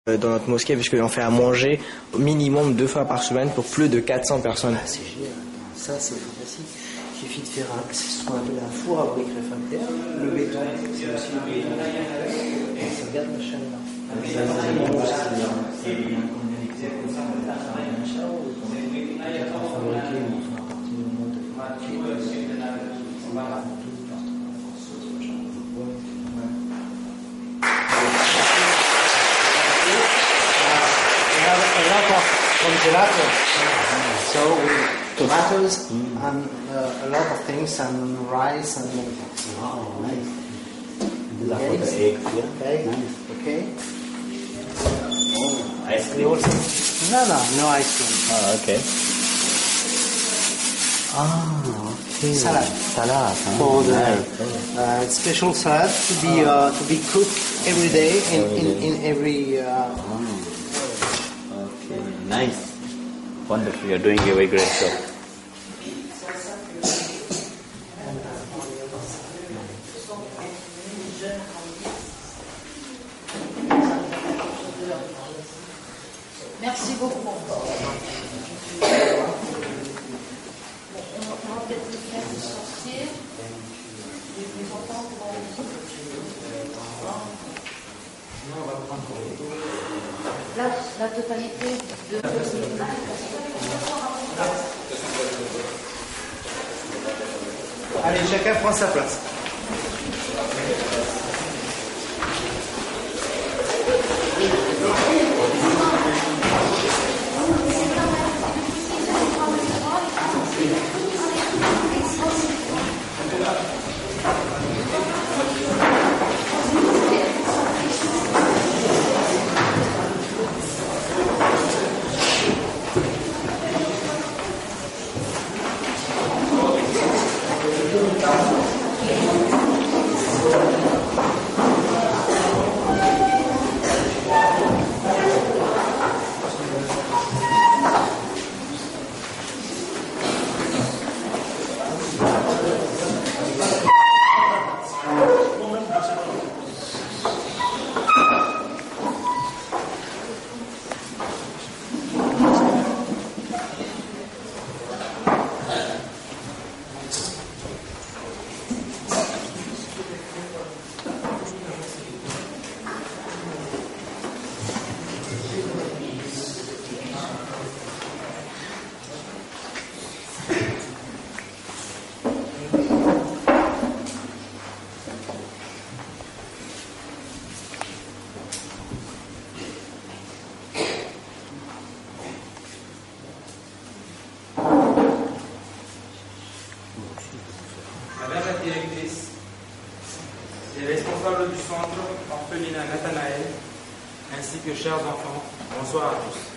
dans notre mosquée, puisqu'on fait à manger au minimum 2 fois par semaine pour plus de 400 personnes. Ah, c'est génial, ça c'est fantastique. Il suffit de faire ce qu'on appelle un four à briques réfractaires. Le béton, c'est aussi le béton. Et ça garde la chaleur. Gelato. So with tomatoes and a lot of things and rice and many things. Oh, nice. This is for Eggs. the eggs, yeah? Okay. Nice. Okay. Oh, ice We cream. also no ice cream. Oh, okay. Ah, okay. Salad. Salad. For the nice. special salad to be cooked every day in every. Okay, nice. Wonderful. You're doing a very great job. Merci beaucoup encore. On va peut-être le faire sortir. Les enfants vont... La totalité de... Allez, chacun prend sa place. Madame la directrice, les responsables du centre orphelinat Nathanaël, ainsi que chers enfants, bonsoir à tous.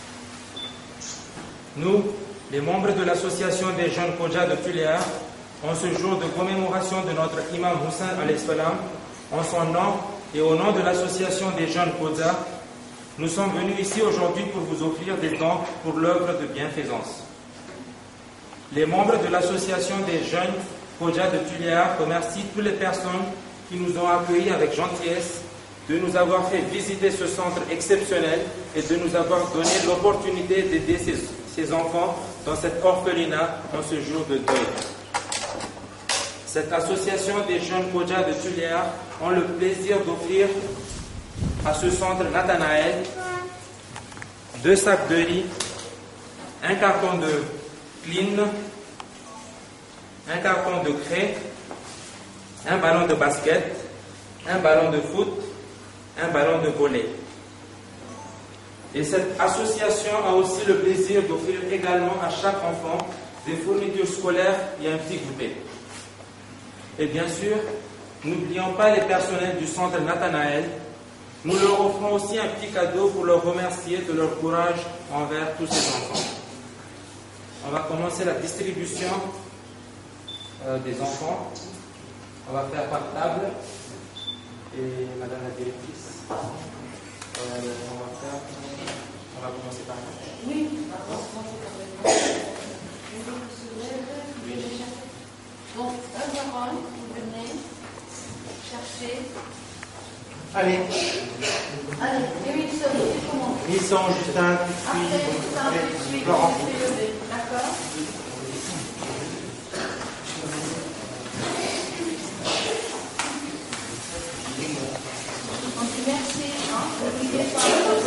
Nous, les membres de l'association des jeunes Khoja de Tuléar, en ce jour de commémoration de notre imam Hussein al-Islam, en son nom et au nom de l'association des jeunes Khoja, nous sommes venus ici aujourd'hui pour vous offrir des dons pour l'œuvre de bienfaisance. Les membres de l'association des jeunes Khoja de Tuléar remercient toutes les personnes qui nous ont accueillis avec gentillesse, de nous avoir fait visiter ce centre exceptionnel et de nous avoir donné l'opportunité d'aider ces enfants dans cet orphelinat en ce jour de deuil. Cette association des jeunes Khoja de Tuléar ont le plaisir d'offrir à ce centre Nathanaël 2 sacs de riz, un carton de clean, un carton de craie, un ballon de basket, un ballon de foot, un ballon de volley. Et cette association a aussi le plaisir d'offrir également à chaque enfant des fournitures scolaires et un petit goûter. Et bien sûr, n'oublions pas les personnels du centre Nathanaël. Nous leur offrons aussi un petit cadeau pour leur remercier de leur courage envers tous ces enfants. On va commencer la distribution des enfants. On va faire par table. Et Madame la directrice, on va commencer par là. Oui, on va commencer par le Donc, un par un, vous venez chercher. Allez. Allez, 1 seconde. Nissan, Justin, puis Laurent. D'accord. Merci. N'oubliez pas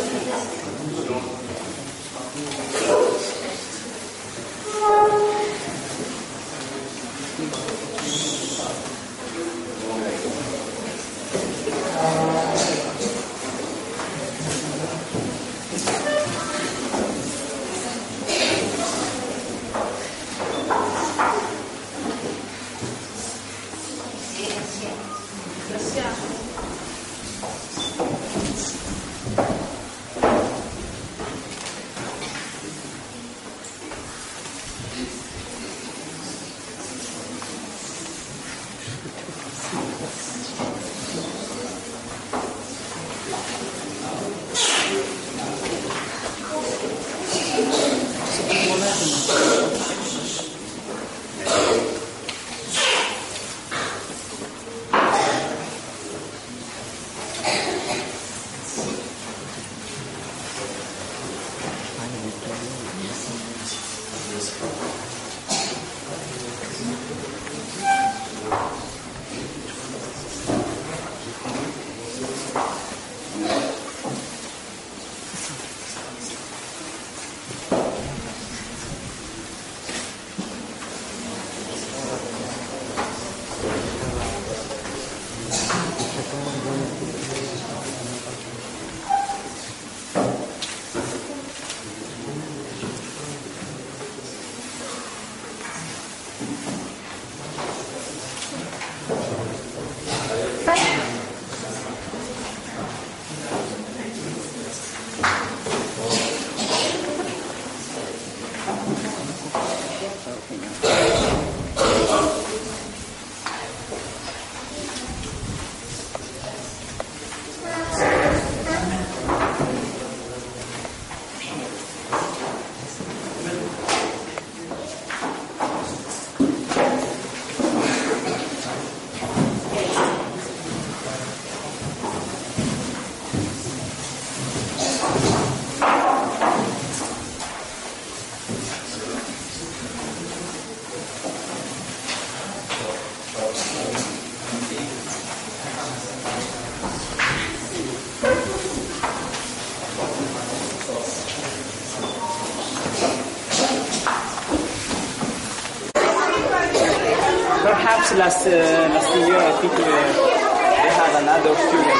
Perhaps last year I think they had another student.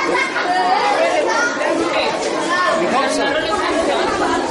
We hope so.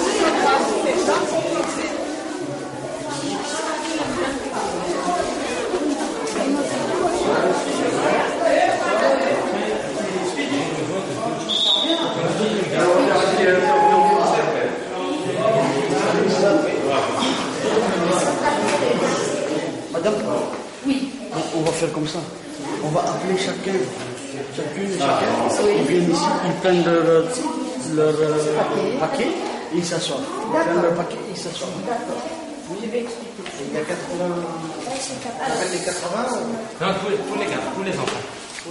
Madame, Oui. on va faire comme ça. On va appeler chacune et chacun. Ils viennent ici, ils prennent leur paquet et ils s'assoient. Ils prennent leur paquet et ils s'assoient. D'accord. Je vais expliquer. Il y a 80. On appelle les 80 Non, tous les gars, tous les enfants.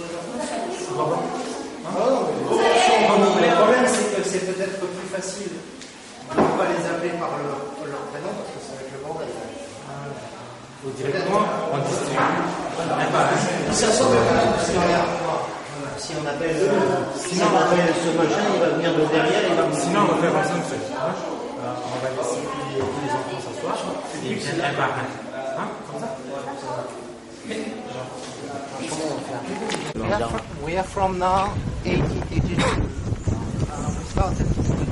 Le problème, c'est que c'est peut-être plus facile de ne pas les appeler par leur prénom parce que ça va être le bordel. Ou directement, on distribue. Ils s'assoient si on appelle ce machin, il va venir de derrière, il va venir. Sinon, on va faire comme ça, monsieur. On va laisser tous les enfants s'asseoir et ils viennent un par un. Hein? Comme ça? We are from now 1882. We started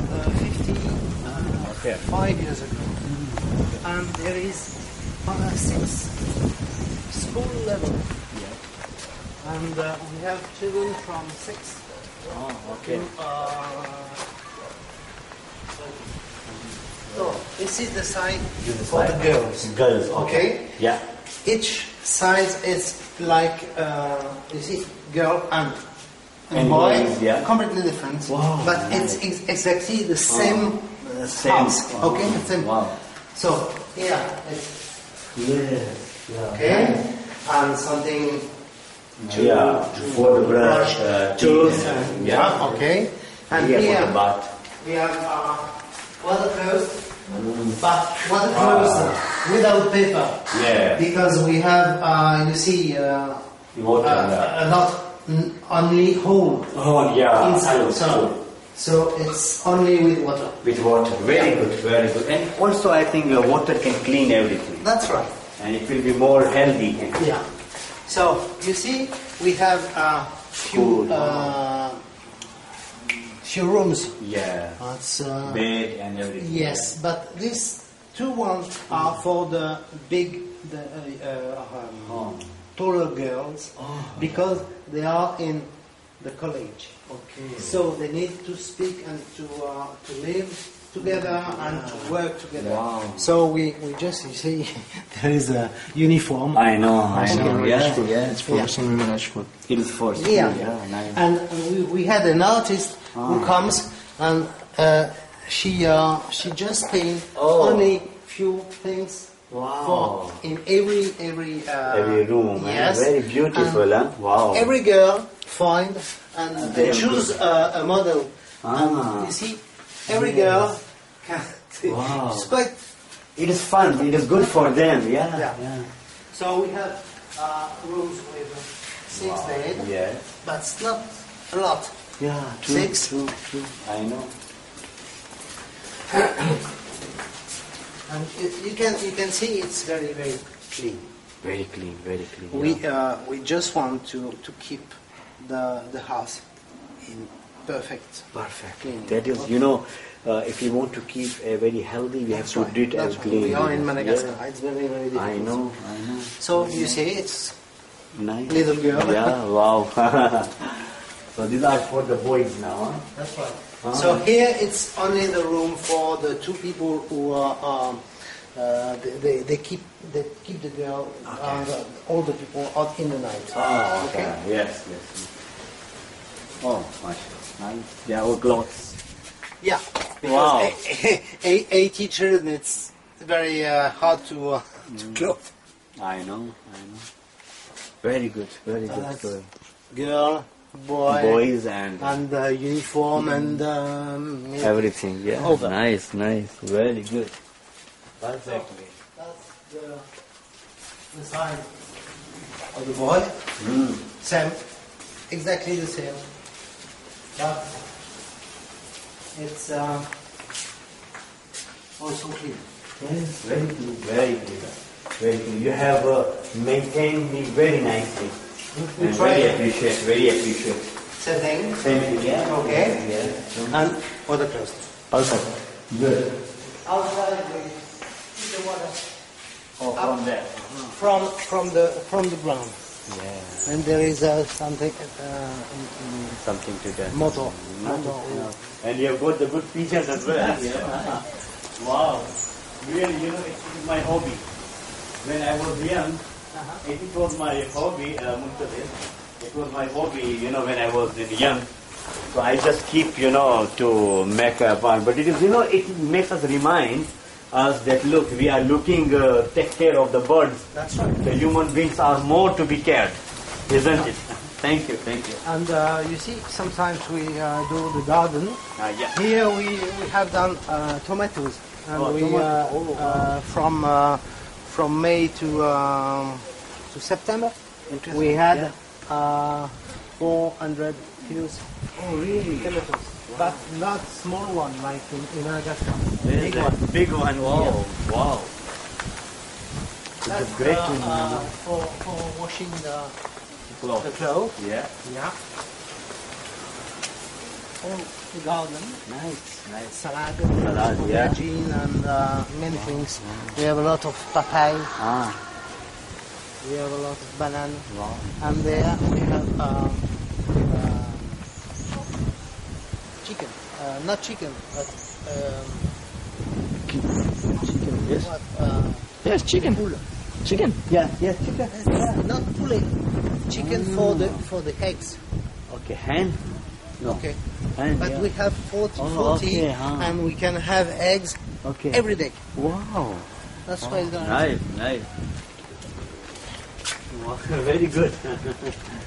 55 years ago. And there is 6 school level. And we have children from 6 to so this is the side for the girls. Girls, Okay? Yeah. Each size is like, you see, girl and And boy, boys, yeah. completely different. Wow, but nice. it's exactly the same Same. house. Wow. Okay? The same. Wow. So, here, it's, Yes. Yeah. okay? And something Yeah. For the brush, tooth, teeth, and, yeah, okay? And here here, for the bath. we have watercolors, but watercolors without paper. Yeah. Because we have, you see, Water, a lot only whole Oh, yeah. inside. True. So it's only with water. With water. Very good, very good. And also I think water can clean everything. That's right. And it will be more healthy. Yeah. So you see, we have few Cool. few rooms. Yeah. It's, Bed and everything. yes, but these two ones are for the big, taller girls, because they are in the college. Okay. So they need to speak and to live together and to work together. Wow. So we just, you see, there is a uniform. I know. Yeah, yeah. It's for some women at school. It is for school. Yeah. Nice. And we had an artist who comes and she just paint only few things for in every room. Yes. Very beautiful, huh? Wow. Every girl find and they choose a model. And you see, every girl can. Wow. It's quite. It is fun. It is good for them. Yeah. Yeah. So we have rooms with 6 beds, Yeah. but it's not a lot. Yeah. True. 6. True. I know. And you can see it's very clean. Very clean. Very clean. We just want to keep the house in perfect. Clean. That is, if you want to keep a very healthy, we have to do it as That's clean. right. We are in Madagascar. Yeah. It's very difficult. I know. So you see, it's Nice. little girl. Yeah. Wow. So these are for the boys now. Huh? That's right. So here it's only the room for the two people who are they keep the girl all the people out in the night. Oh, Okay. Yes. Oh, mashallah. Nice. They are all clothes. Yeah. Because Wow. a teacher, it's very hard to clothe. I know. Very good. that's- Story. Girl, boy, Boys and uniform and everything. Yeah. Over. Nice. Very good. Perfectly. That's the sign of the boy. Same, exactly the same. But it's also clean. Yes, very good. You have maintained me very nicely. We And try. very appreciate. Same thing. Thank you. Yeah. Okay. Yeah. And for the clothes. Perfect. Good. Outside we keep the water Oh, from there. from the ground. Yeah. And there is something Something to that. motor. And you have got the good features as well. Yeah. Wow. Really, it's my hobby. When I was young, it was my hobby, Muntadir. It was my hobby, when I was young. So I just keep, to make a point. But it is, it makes us remind us that, look, we are take care of the birds. That's right. The human beings are more to be cared, isn't it? Thank you. And you see, sometimes we do the garden. Yeah. Here we have done tomatoes, and from May to September we had 400 kilos. Oh, really? Tomatoes, but not small one like in Madagascar. Big one. Big one. Wow. Wow. That's It's great to know. for washing the Clothes. clothes. Yeah. Yeah. All the garden. Nice. Salad, yeah. aubergine, and many things. We have a lot of papaya. We have a lot of banana. Wow. And there we have chicken. Not chicken, but Chicken, yes. what? Yes, chicken. Chicken. Yeah, chicken. Not poulet. Chicken for the eggs. Okay, hen? No. Okay. Hen, But yeah. we have 40, okay, and we can have eggs Okay. every day. Wow. That's why it's gonna Nice. Wow, very good.